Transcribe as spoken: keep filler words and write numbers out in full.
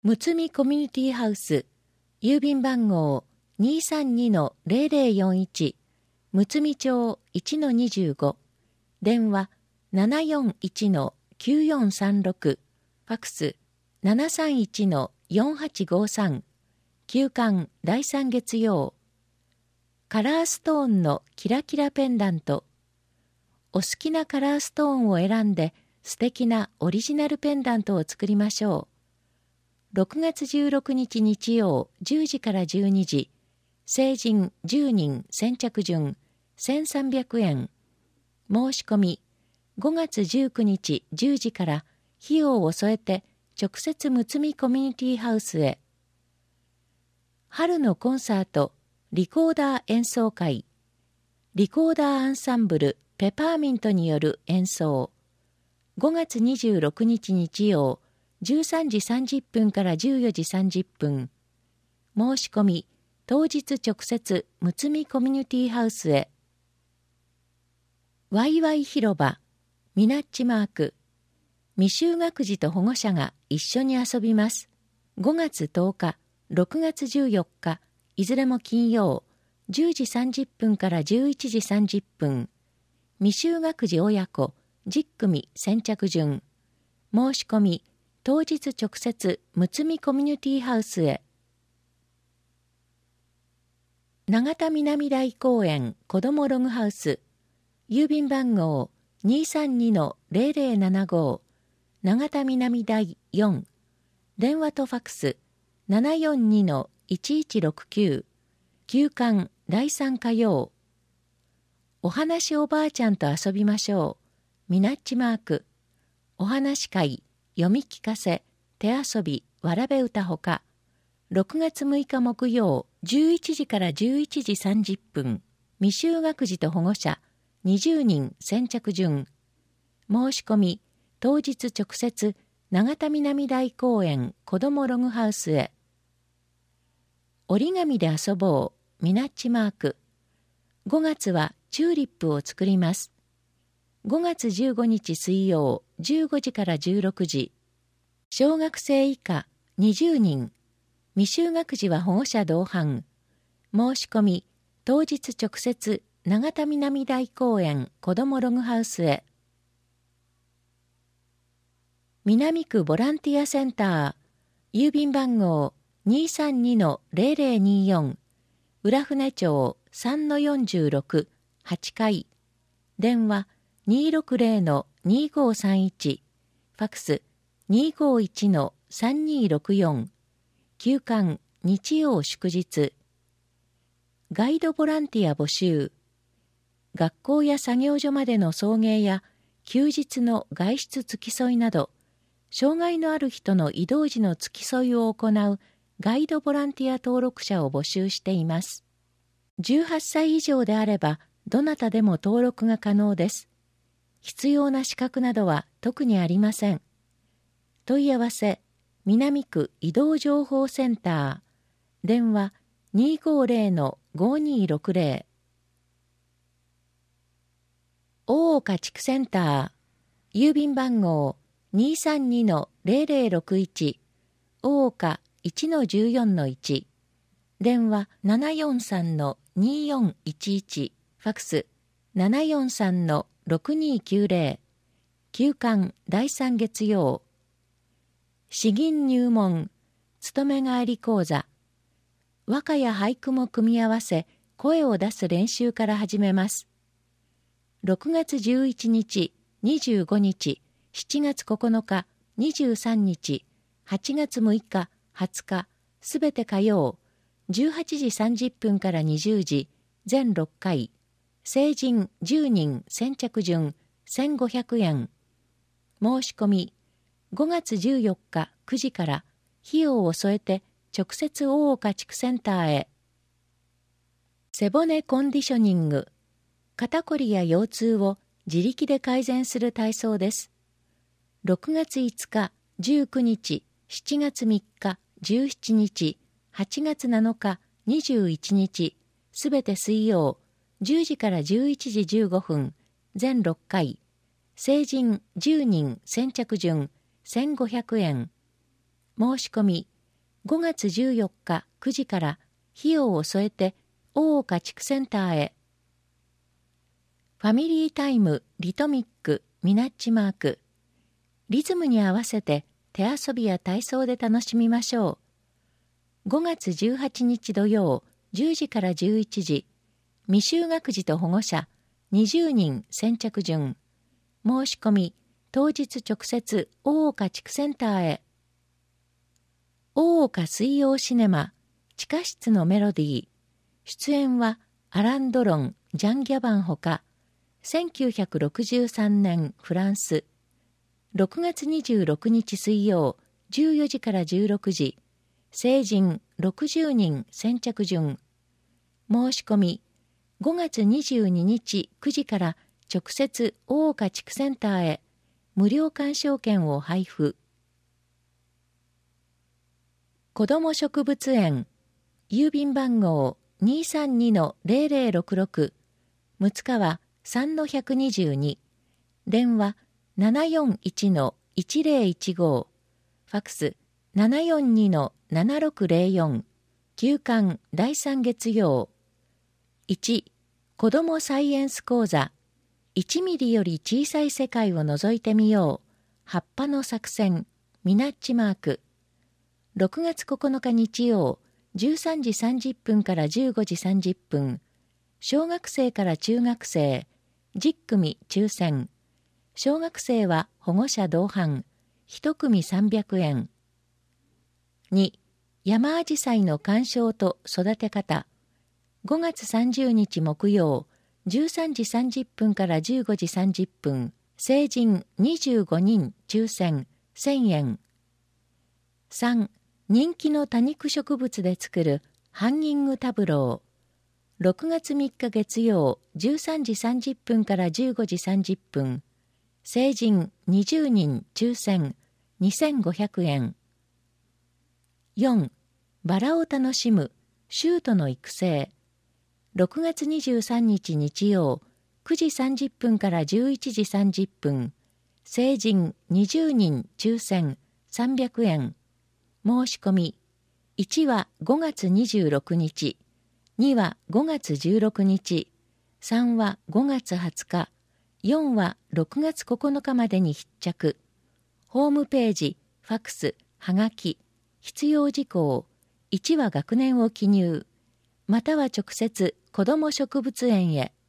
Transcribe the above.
むつみコミュニティハウス、郵便番号 にーさんにのゼロゼロよんいち、むつみ町 いちのにじゅうご、電話 ななよんいちのきゅうよんさんろく、ファクス ななさんいちのよんはちごさん、休館だいさん月曜。カラーストーンのキラキラペンダント。お好きなカラーストーンを選んで素敵なオリジナルペンダントを作りましょう。ろくがつじゅうろくにち日曜じゅうじからじゅうにじ、成人じゅうにん先着順せんさんびゃくえん。申し込みごがつじゅうくにちじゅうじから費用を添えて直接むつみコミュニティハウスへ。春のコンサートリコーダー演奏会。リコーダーアンサンブルペパーミントによる演奏。ごがつにじゅうろくにち日曜じゅうさんじさんじゅっぷんからじゅうよじさんじゅっぷん。申し込み当日直接むつみコミュニティハウスへ。ワイワイ広場ミナッチマーク。未就学児と保護者が一緒に遊びます。ごがつとおか、ろくがつじゅうよっか、いずれも金曜、じゅうじさんじゅっぷんからじゅういちじさんじゅっぷん。未就学児親子じゅっくみ先着順。申し込み当日直接むつみコミュニティハウスへ。永田南台公園子どもログハウス。郵便番号 にーさんにのゼロゼロななご、永田南台よん。電話とファクス ななよんにのいちいちろくきゅう。休館だいさん火曜。お話おばあちゃんと遊びましょう。ミナッチマーク。お話会、読み聞かせ、手遊び、わらべ歌ほか。ろくがつむいか木曜、じゅういちじからじゅういちじさんじゅっぷん。未就学児と保護者、にじゅうにん先着順。申し込み、当日直接、永田南台公園子どもログハウスへ。折り紙で遊ぼう、ミナッチマーク。ごがつはチューリップを作ります。ごがつじゅうごにち水曜じゅうごじからじゅうろくじ。小学生以下にじゅうにん。未就学児は保護者同伴。申し込み当日直接永田南台公園子どもログハウスへ。南区ボランティアセンター。郵便番号 にーさんにのゼロゼロによん。浦船町 さんのよんじゅうろく、はちかい。電話 にーろくゼロのにーごーさんいち。ファクス にーごーいちのさんにーろくよん。休館日曜祝日。ガイドボランティア募集。学校や作業所までの送迎や休日の外出付き添いなど、障害のある人の移動時の付き添いを行うガイドボランティア登録者を募集しています。じゅうはっさい以上であれば、どなたでも登録が可能です。必要な資格などは特にありません。問い合わせ、南区移動情報センター。電話 にーごーゼロのごーにーろくゼロ。大岡地区センター。郵便番号 にーさんにのゼロゼロろくいち。大岡 いちのじゅうよんのいち。電話 ななよんさんのにーよんいちいち。ファクス ななよんさんのろくにーきゅうゼロ。休館だいさん月曜。詩吟入門、勤め帰り講座。和歌や俳句も組み合わせ、声を出す練習から始めます。ろくがつじゅういちにち、にじゅうごにち、しちがつここのか、にじゅうさんにち、はちがつむいか、はつか、すべて火曜、じゅうはちじさんじゅっぷんからにじゅうじ、全ろっかい。成人じゅうにん先着順せんごひゃくえん。申し込みごがつじゅうよっかくじから費用を添えて直接大岡地区センターへ。背骨コンディショニング。肩こりや腰痛を自力で改善する体操です。ろくがついつか、じゅうくにち、しちがつみっか、じゅうしちにち、はちがつなのか、にじゅういちにち、すべて水曜、じゅうじからじゅういちじじゅうごふん、全ろっかい。成人じゅうにん先着順せんごひゃくえん。申し込みごがつじゅうよっかくじから費用を添えて大岡地区センターへ。ファミリータイムリトミックミナッチマーク。リズムに合わせて手遊びや体操で楽しみましょう。ごがつじゅうはちにち土曜じゅうじからじゅういちじ、未就学児と保護者にじゅうにん先着順。申し込み当日直接大岡地区センターへ。大岡水曜シネマ地下室のメロディー。出演はアラン・ドロン、ジャン・ギャバンほか、せんきゅうひゃくろくじゅうさんねんフランス。ろくがつにじゅうろくにち水曜じゅうよじからじゅうろくじ、成人ろくじゅうにん先着順。申し込みごがつにじゅうににちくじから直接大岡地区センターへ。無料鑑賞券を配布。子ども植物園郵便番号 にーさんにのゼロゼロろくろく、睦川 さんのひゃくにじゅうに、電話 ななよんいちのいちゼロいちご、ファックス ななよんにのななろくゼロよん、休館だいさん月曜。いち、子どもサイエンス講座いちミリより小さい世界を覗いてみよう。葉っぱの作戦ミナッチマーク。ろくがつここのか日曜じゅうさんじさんじゅっぷんからじゅうごじさんじゅっぷん。小学生から中学生じゅっくみ抽選。小学生は保護者同伴いち組さんびゃくえん。に、山あじさいの鑑賞と育て方。ごがつさんじゅうにち木曜じゅうさんじさんじゅっぷんからじゅうごじさんじゅっぷん。成人にじゅうごにん抽選せんえん。さん、人気の多肉植物で作るハンギングタブロー。ろくがつみっか月曜じゅうさんじさんじゅっぷんからじゅうごじさんじゅっぷん。成人にじゅうにん抽選にせんごひゃくえん。よん、バラを楽しむシュートの育成。ろくがつにじゅうさんにち日曜くじさんじゅっぷんからじゅういちじさんじゅっぷん。成人にじゅうにん抽選さんびゃくえん。申し込みいちはごがつにじゅうろくにち、にはごがつじゅうろくにち、さんはごがつはつか、よんはろくがつここのかまでに必着。ホームページ、ファックス、はがき、必要事項、いちは学年を記入、または直接子ども植物園へ。